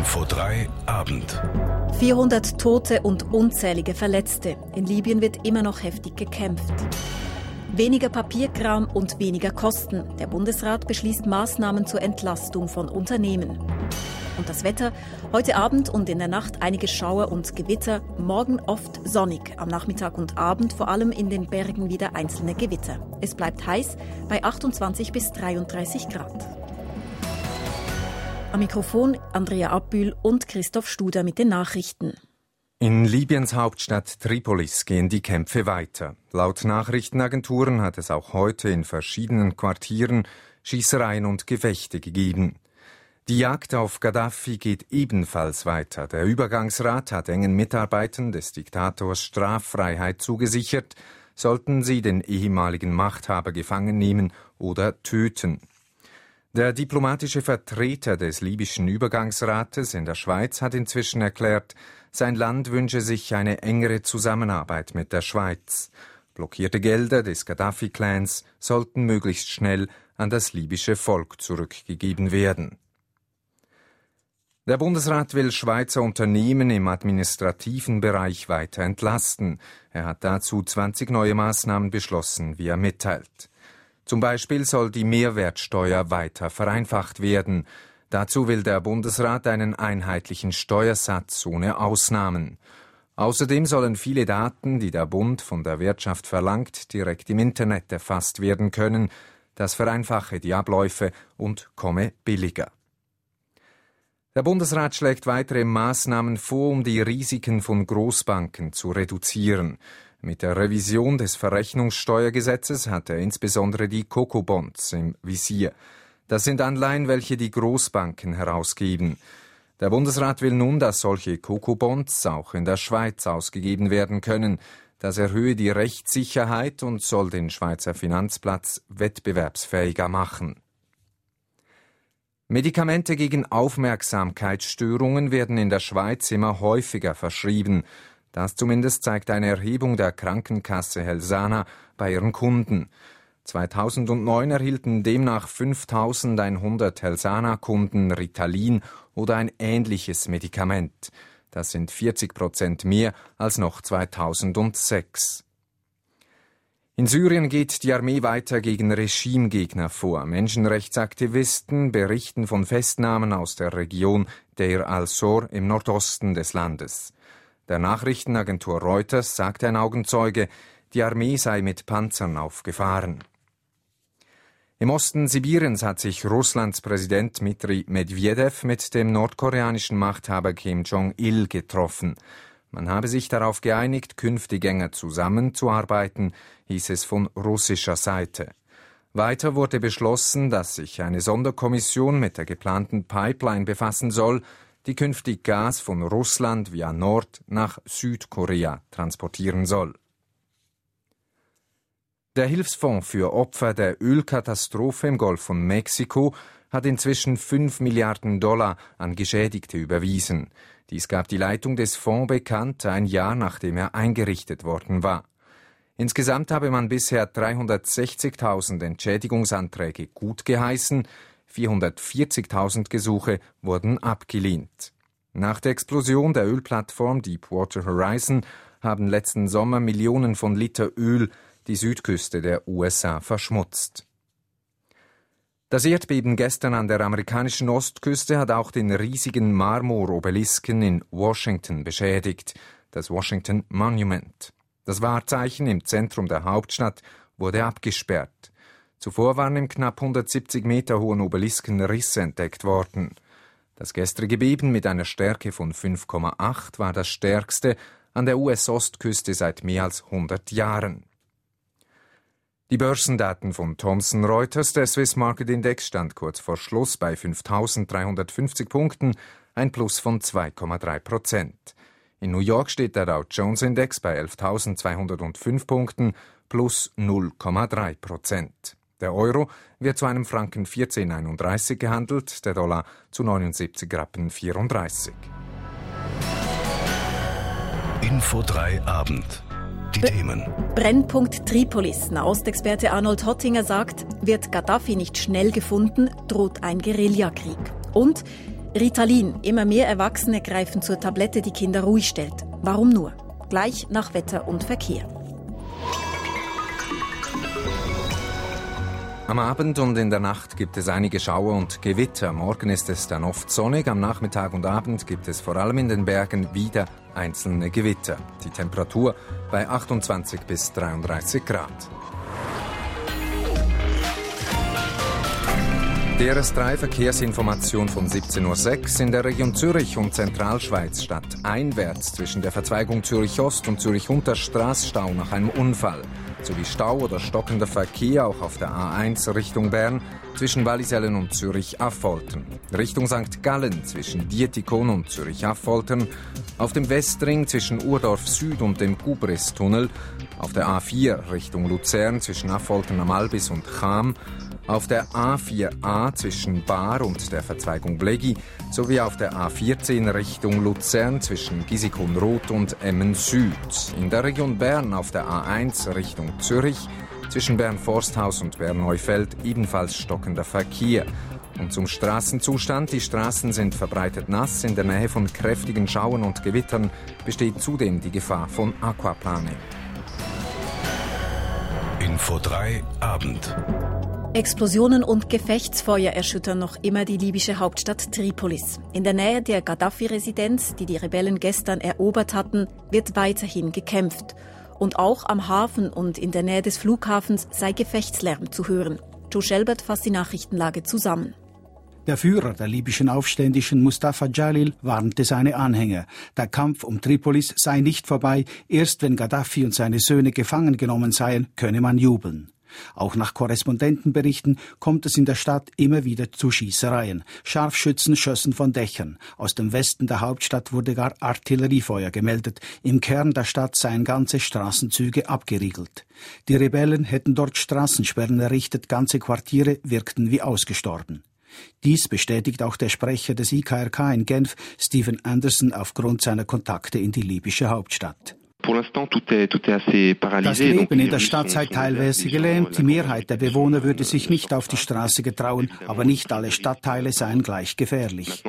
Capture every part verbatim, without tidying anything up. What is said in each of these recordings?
Info drei Abend. vierhundert Tote und unzählige Verletzte. In Libyen wird immer noch heftig gekämpft. Weniger Papierkram und weniger Kosten. Der Bundesrat beschließt Maßnahmen zur Entlastung von Unternehmen. Und das Wetter? Heute Abend und in der Nacht einige Schauer und Gewitter. Morgen oft sonnig. Am Nachmittag und Abend vor allem in den Bergen wieder einzelne Gewitter. Es bleibt heiß bei achtundzwanzig bis dreiunddreißig Grad. Am Mikrofon Andrea Abbühl und Christoph Studer mit den Nachrichten. In Libyens Hauptstadt Tripolis gehen die Kämpfe weiter. Laut Nachrichtenagenturen hat es auch heute in verschiedenen Quartieren Schießereien und Gefechte gegeben. Die Jagd auf Gaddafi geht ebenfalls weiter. Der Übergangsrat hat engen Mitarbeitern des Diktators Straffreiheit zugesichert, sollten sie den ehemaligen Machthaber gefangen nehmen oder töten. Der diplomatische Vertreter des libyschen Übergangsrates in der Schweiz hat inzwischen erklärt, sein Land wünsche sich eine engere Zusammenarbeit mit der Schweiz. Blockierte Gelder des Gaddafi-Clans sollten möglichst schnell an das libysche Volk zurückgegeben werden. Der Bundesrat will Schweizer Unternehmen im administrativen Bereich weiter entlasten. Er hat dazu zwanzig neue Maßnahmen beschlossen, wie er mitteilt. Zum Beispiel soll die Mehrwertsteuer weiter vereinfacht werden. Dazu will der Bundesrat einen einheitlichen Steuersatz ohne Ausnahmen. Außerdem sollen viele Daten, die der Bund von der Wirtschaft verlangt, direkt im Internet erfasst werden können. Das vereinfache die Abläufe und komme billiger. Der Bundesrat schlägt weitere Maßnahmen vor, um die Risiken von Großbanken zu reduzieren. Mit der Revision des Verrechnungssteuergesetzes hat er insbesondere die Coco-Bonds im Visier. Das sind Anleihen, welche die Großbanken herausgeben. Der Bundesrat will nun, dass solche Coco-Bonds auch in der Schweiz ausgegeben werden können. Das erhöhe die Rechtssicherheit und soll den Schweizer Finanzplatz wettbewerbsfähiger machen. Medikamente gegen Aufmerksamkeitsstörungen werden in der Schweiz immer häufiger verschrieben. Das zumindest zeigt eine Erhebung der Krankenkasse Helsana bei ihren Kunden. zweitausendneun erhielten demnach fünftausendeinhundert Helsana-Kunden Ritalin oder ein ähnliches Medikament. Das sind vierzig Prozent mehr als noch zweitausendsechs. In Syrien geht die Armee weiter gegen Regimegegner vor. Menschenrechtsaktivisten berichten von Festnahmen aus der Region Deir al-Zor im Nordosten des Landes. Der Nachrichtenagentur Reuters sagte ein Augenzeuge, die Armee sei mit Panzern aufgefahren. Im Osten Sibiriens hat sich Russlands Präsident Dmitri Medvedev mit dem nordkoreanischen Machthaber Kim Jong-il getroffen. Man habe sich darauf geeinigt, künftig enger zusammenzuarbeiten, hieß es von russischer Seite. Weiter wurde beschlossen, dass sich eine Sonderkommission mit der geplanten Pipeline befassen soll, die künftig Gas von Russland via Nord- nach Südkorea transportieren soll. Der Hilfsfonds für Opfer der Ölkatastrophe im Golf von Mexiko hat inzwischen fünf Milliarden Dollar an Geschädigte überwiesen. Dies gab die Leitung des Fonds bekannt, ein Jahr nachdem er eingerichtet worden war. Insgesamt habe man bisher dreihundertsechzigtausend Entschädigungsanträge gutgeheißen, vierhundertvierzigtausend Gesuche wurden abgelehnt. Nach der Explosion der Ölplattform Deepwater Horizon haben letzten Sommer Millionen von Liter Öl die Südküste der U S A verschmutzt. Das Erdbeben gestern an der amerikanischen Ostküste hat auch den riesigen Marmorobelisken in Washington beschädigt, das Washington Monument. Das Wahrzeichen im Zentrum der Hauptstadt wurde abgesperrt. Zuvor waren im knapp hundertsiebzig Meter hohen Obelisken Risse entdeckt worden. Das gestrige Beben mit einer Stärke von fünf Komma acht war das stärkste an der U S-Ostküste seit mehr als hundert Jahren. Die Börsendaten von Thomson Reuters, der Swiss Market Index, stand kurz vor Schluss bei fünftausenddreihundertfünfzig Punkten, ein Plus von zwei Komma drei Prozent. In New York steht der Dow Jones Index bei elftausendzweihundertfünf Punkten, plus null Komma drei Prozent. Der Euro wird zu einem Franken vierzehn Komma einunddreißig gehandelt, der Dollar zu neunundsiebzig Rappen vierunddreißig. Info drei Abend. Die B- Themen. Brennpunkt Tripolis. Nahostexperte Arnold Hottinger sagt, wird Gaddafi nicht schnell gefunden, droht ein Guerillakrieg. Und Ritalin. Immer mehr Erwachsene greifen zur Tablette, die Kinder ruhig stellt. Warum nur? Gleich nach Wetter und Verkehr. Am Abend und in der Nacht gibt es einige Schauer und Gewitter. Morgen ist es dann oft sonnig. Am Nachmittag und Abend gibt es vor allem in den Bergen wieder einzelne Gewitter. Die Temperatur bei achtundzwanzig bis dreiunddreißig Grad. D R S drei Verkehrsinformation von siebzehn Uhr sechs in der Region Zürich und Zentralschweiz statt einwärts zwischen der Verzweigung Zürich-Ost und Zürich-Unterstraß Stau nach einem Unfall. Sowie Stau oder stockender Verkehr auch auf der A eins Richtung Bern zwischen Wallisellen und Zürich-Affoltern. Richtung Sankt Gallen zwischen Dietikon und Zürich-Affoltern. Auf dem Westring zwischen Urdorf Süd und dem Kubris-Tunnel. Auf der A vier Richtung Luzern zwischen Affoltern am Albis und Cham. Auf der A vier A zwischen Baar und der Verzweigung Blegi sowie auf der A vierzehn Richtung Luzern zwischen Gisikon-Roth und Emmen-Süd. In der Region Bern auf der A eins Richtung Zürich zwischen Bern-Forsthaus und Bern-Neufeld ebenfalls stockender Verkehr. Und zum Straßenzustand: Die Straßen sind verbreitet nass. In der Nähe von kräftigen Schauern und Gewittern besteht zudem die Gefahr von Aquaplaning. Info drei Abend. Explosionen und Gefechtsfeuer erschüttern noch immer die libysche Hauptstadt Tripolis. In der Nähe der Gaddafi-Residenz, die die Rebellen gestern erobert hatten, wird weiterhin gekämpft. Und auch am Hafen und in der Nähe des Flughafens sei Gefechtslärm zu hören. Joe Schelbert fasst die Nachrichtenlage zusammen. Der Führer der libyschen Aufständischen, Mustafa Jalil, warnte seine Anhänger. Der Kampf um Tripolis sei nicht vorbei. Erst wenn Gaddafi und seine Söhne gefangen genommen seien, könne man jubeln. Auch nach Korrespondentenberichten kommt es in der Stadt immer wieder zu Schießereien. Scharfschützen schossen von Dächern. Aus dem Westen der Hauptstadt wurde gar Artilleriefeuer gemeldet. Im Kern der Stadt seien ganze Straßenzüge abgeriegelt. Die Rebellen hätten dort Straßensperren errichtet, ganze Quartiere wirkten wie ausgestorben. Dies bestätigt auch der Sprecher des I K R K in Genf, Stephen Anderson, aufgrund seiner Kontakte in die libysche Hauptstadt. Das Leben in der Stadt sei teilweise gelähmt. Die Mehrheit der Bewohner würde sich nicht auf die Straße getrauen, aber nicht alle Stadtteile seien gleich gefährlich.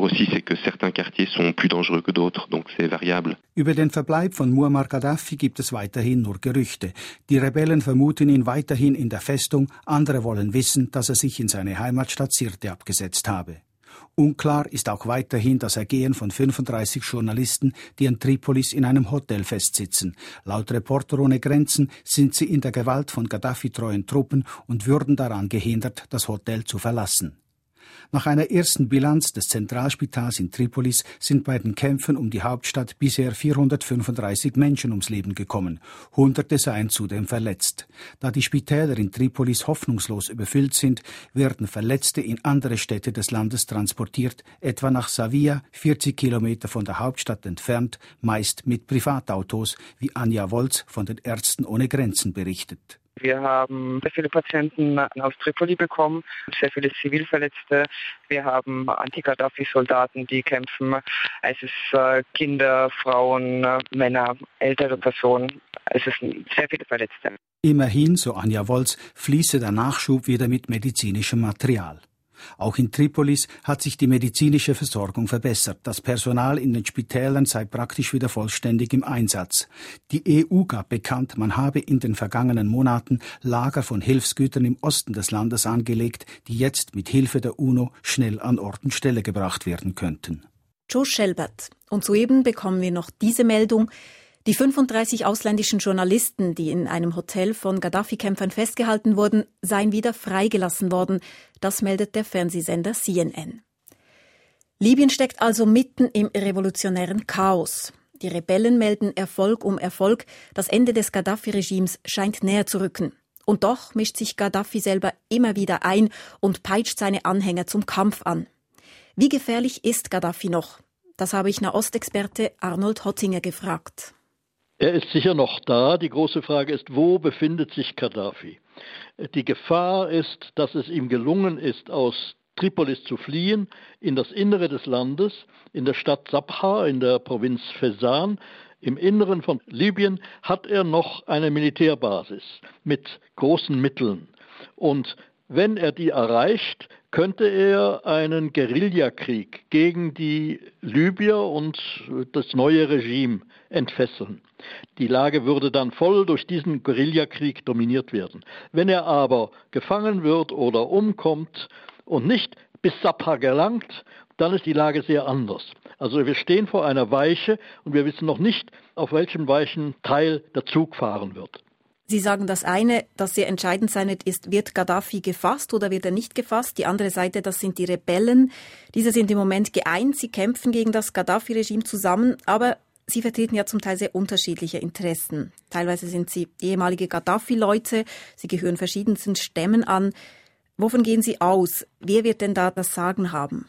Über den Verbleib von Muammar Gaddafi gibt es weiterhin nur Gerüchte. Die Rebellen vermuten ihn weiterhin in der Festung, andere wollen wissen, dass er sich in seine Heimatstadt Sirte abgesetzt habe. Unklar ist auch weiterhin das Ergehen von fünfunddreißig Journalisten, die in Tripolis in einem Hotel festsitzen. Laut Reporter ohne Grenzen sind sie in der Gewalt von Gaddafi-treuen Truppen und würden daran gehindert, das Hotel zu verlassen. Nach einer ersten Bilanz des Zentralspitals in Tripolis sind bei den Kämpfen um die Hauptstadt bisher vierhundertfünfunddreißig Menschen ums Leben gekommen. Hunderte seien zudem verletzt. Da die Spitäler in Tripolis hoffnungslos überfüllt sind, werden Verletzte in andere Städte des Landes transportiert, etwa nach Savia, vierzig Kilometer von der Hauptstadt entfernt, meist mit Privatautos, wie Anja Wolz von den Ärzten ohne Grenzen berichtet. Wir haben sehr viele Patienten aus Tripoli bekommen, sehr viele Zivilverletzte. Wir haben Anti-Gaddafi-Soldaten, die kämpfen. Es ist Kinder, Frauen, Männer, ältere Personen. Es sind sehr viele Verletzte. Immerhin, so Anja Wolz, fließe der Nachschub wieder mit medizinischem Material. Auch in Tripolis hat sich die medizinische Versorgung verbessert. Das Personal in den Spitälern sei praktisch wieder vollständig im Einsatz. Die E U gab bekannt, man habe in den vergangenen Monaten Lager von Hilfsgütern im Osten des Landes angelegt, die jetzt mit Hilfe der UNO schnell an Ort und Stelle gebracht werden könnten. Joe Schelbert. Und soeben bekommen wir noch diese Meldung. Die fünfunddreißig ausländischen Journalisten, die in einem Hotel von Gaddafi-Kämpfern festgehalten wurden, seien wieder freigelassen worden. Das meldet der Fernsehsender C N N. Libyen steckt also mitten im revolutionären Chaos. Die Rebellen melden Erfolg um Erfolg. Das Ende des Gaddafi-Regimes scheint näher zu rücken. Und doch mischt sich Gaddafi selber immer wieder ein und peitscht seine Anhänger zum Kampf an. Wie gefährlich ist Gaddafi noch? Das habe ich Nahostexperte Arnold Hottinger gefragt. Er ist sicher noch da. Die große Frage ist, wo befindet sich Gaddafi? Die Gefahr ist, dass es ihm gelungen ist, aus Tripolis zu fliehen, in das Innere des Landes, in der Stadt Sabha, in der Provinz Fezzan. Im Inneren von Libyen hat er noch eine Militärbasis mit großen Mitteln. Und Wenn er die erreicht, könnte er einen Guerillakrieg gegen die Libyer und das neue Regime entfesseln. Die Lage würde dann voll durch diesen Guerillakrieg dominiert werden. Wenn er aber gefangen wird oder umkommt und nicht bis Sabha gelangt, dann ist die Lage sehr anders. Also wir stehen vor einer Weiche und wir wissen noch nicht, auf welchem weichen Teil der Zug fahren wird. Sie sagen, das eine, das sehr entscheidend sein wird, ist, wird Gaddafi gefasst oder wird er nicht gefasst? Die andere Seite, das sind die Rebellen. Diese sind im Moment geeint, sie kämpfen gegen das Gaddafi-Regime zusammen, aber sie vertreten ja zum Teil sehr unterschiedliche Interessen. Teilweise sind sie ehemalige Gaddafi-Leute, sie gehören verschiedensten Stämmen an. Wovon gehen Sie aus? Wer wird denn da das Sagen haben?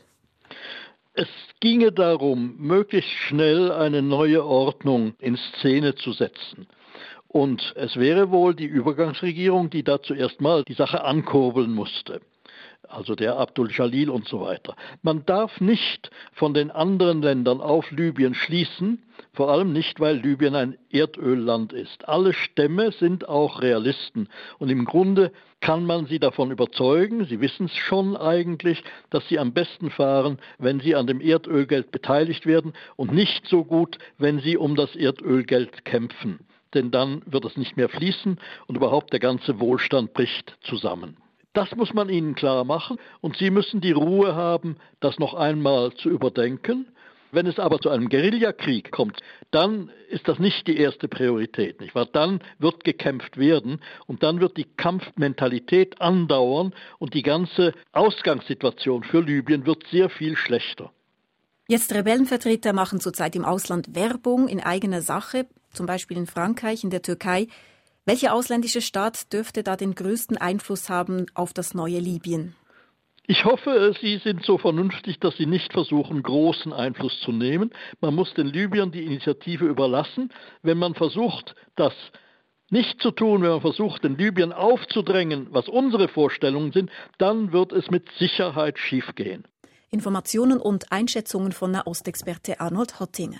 Es ginge darum, möglichst schnell eine neue Ordnung in Szene zu setzen. Und es wäre wohl die Übergangsregierung, die da zuerst mal die Sache ankurbeln musste. Also der Abdul Jalil und so weiter. Man darf nicht von den anderen Ländern auf Libyen schließen, vor allem nicht, weil Libyen ein Erdölland ist. Alle Stämme sind auch Realisten und im Grunde kann man sie davon überzeugen, sie wissen es schon eigentlich, dass sie am besten fahren, wenn sie an dem Erdölgeld beteiligt werden und nicht so gut, wenn sie um das Erdölgeld kämpfen. Denn dann wird es nicht mehr fließen und überhaupt der ganze Wohlstand bricht zusammen. Das muss man ihnen klar machen und sie müssen die Ruhe haben, das noch einmal zu überdenken. Wenn es aber zu einem Guerillakrieg kommt, dann ist das nicht die erste Priorität, nicht wahr? Dann wird gekämpft werden und dann wird die Kampfmentalität andauern und die ganze Ausgangssituation für Libyen wird sehr viel schlechter. Jetzt Rebellenvertreter machen zurzeit im Ausland Werbung in eigener Sache, zum Beispiel in Frankreich, in der Türkei. Welcher ausländische Staat dürfte da den größten Einfluss haben auf das neue Libyen? Ich hoffe, Sie sind so vernünftig, dass Sie nicht versuchen, großen Einfluss zu nehmen. Man muss den Libyern die Initiative überlassen. Wenn man versucht, das nicht zu tun, wenn man versucht, den Libyern aufzudrängen, was unsere Vorstellungen sind, dann wird es mit Sicherheit schiefgehen. Informationen und Einschätzungen von Nahostexperte Arnold Hottinger.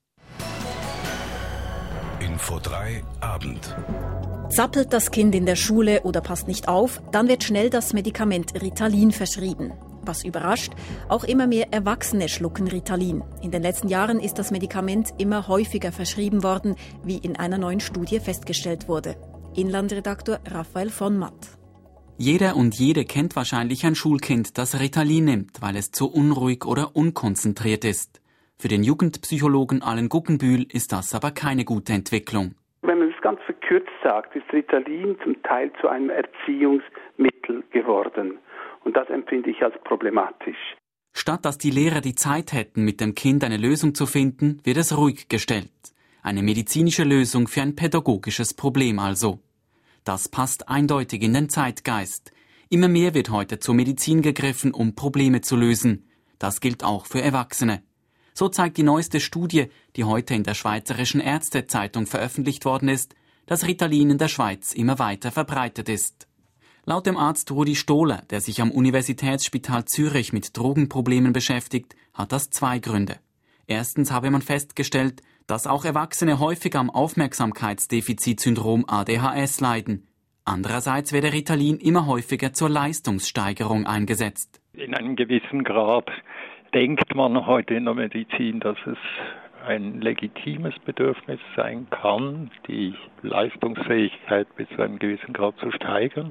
Info drei Abend. Zappelt das Kind in der Schule oder passt nicht auf, dann wird schnell das Medikament Ritalin verschrieben. Was überrascht, auch immer mehr Erwachsene schlucken Ritalin. In den letzten Jahren ist das Medikament immer häufiger verschrieben worden, wie in einer neuen Studie festgestellt wurde. Inlandredaktor Raphael von Matt. Jeder und jede kennt wahrscheinlich ein Schulkind, das Ritalin nimmt, weil es zu unruhig oder unkonzentriert ist. Für den Jugendpsychologen Allen Guggenbühl ist das aber keine gute Entwicklung. Wenn man es ganz verkürzt sagt, ist Ritalin zum Teil zu einem Erziehungsmittel geworden. Und das empfinde ich als problematisch. Statt dass die Lehrer die Zeit hätten, mit dem Kind eine Lösung zu finden, wird es ruhig gestellt. Eine medizinische Lösung für ein pädagogisches Problem also. Das passt eindeutig in den Zeitgeist. Immer mehr wird heute zur Medizin gegriffen, um Probleme zu lösen. Das gilt auch für Erwachsene. So zeigt die neueste Studie, die heute in der Schweizerischen Ärztezeitung veröffentlicht worden ist, dass Ritalin in der Schweiz immer weiter verbreitet ist. Laut dem Arzt Rudi Stohler, der sich am Universitätsspital Zürich mit Drogenproblemen beschäftigt, hat das zwei Gründe. Erstens habe man festgestellt, dass auch Erwachsene häufig am Aufmerksamkeitsdefizitsyndrom A D H S leiden. Andererseits werde Ritalin immer häufiger zur Leistungssteigerung eingesetzt. In einem gewissen Grad denkt man heute in der Medizin, dass es ein legitimes Bedürfnis sein kann, die Leistungsfähigkeit bis zu einem gewissen Grad zu steigern.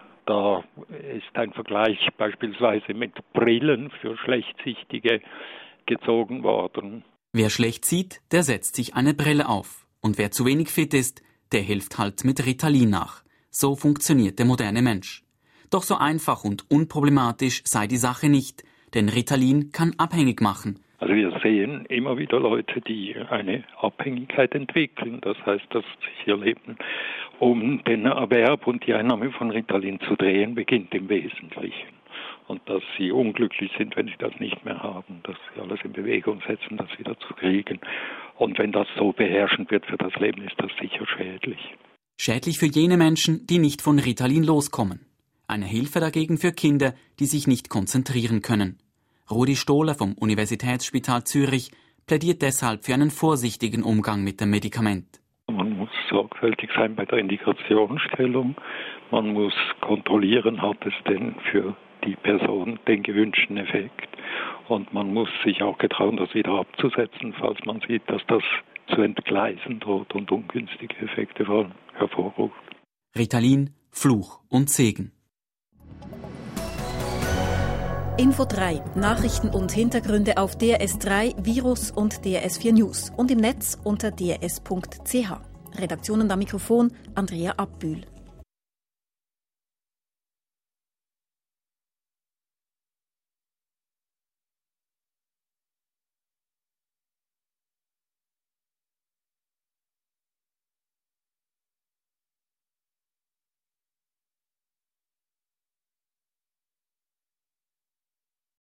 Da ist ein Vergleich beispielsweise mit Brillen für Schlechtsichtige gezogen worden. Wer schlecht sieht, der setzt sich eine Brille auf. Und wer zu wenig fit ist, der hilft halt mit Ritalin nach. So funktioniert der moderne Mensch. Doch so einfach und unproblematisch sei die Sache nicht, denn Ritalin kann abhängig machen. Also wir sehen immer wieder Leute, die eine Abhängigkeit entwickeln. Das heißt, dass sich ihr Leben um den Erwerb und die Einnahme von Ritalin zu drehen beginnt im Wesentlichen. Und dass sie unglücklich sind, wenn sie das nicht mehr haben, dass sie alles in Bewegung setzen, das wieder zu kriegen. Und wenn das so beherrschend wird für das Leben, ist das sicher schädlich. Schädlich für jene Menschen, die nicht von Ritalin loskommen. Eine Hilfe dagegen für Kinder, die sich nicht konzentrieren können. Rudi Stohler vom Universitätsspital Zürich plädiert deshalb für einen vorsichtigen Umgang mit dem Medikament. Man muss sorgfältig sein bei der Indikationsstellung. Man muss kontrollieren, hat es denn für die Person den gewünschten Effekt. Und man muss sich auch getrauen, das wieder abzusetzen, falls man sieht, dass das zu entgleisen droht und ungünstige Effekte hervorruft. Ritalin, Fluch und Segen. Info drei. Nachrichten und Hintergründe auf D R S drei, Virus und D R S vier News und im Netz unter d r s punkt c h. Redaktion und am Mikrofon Andrea Abbühl.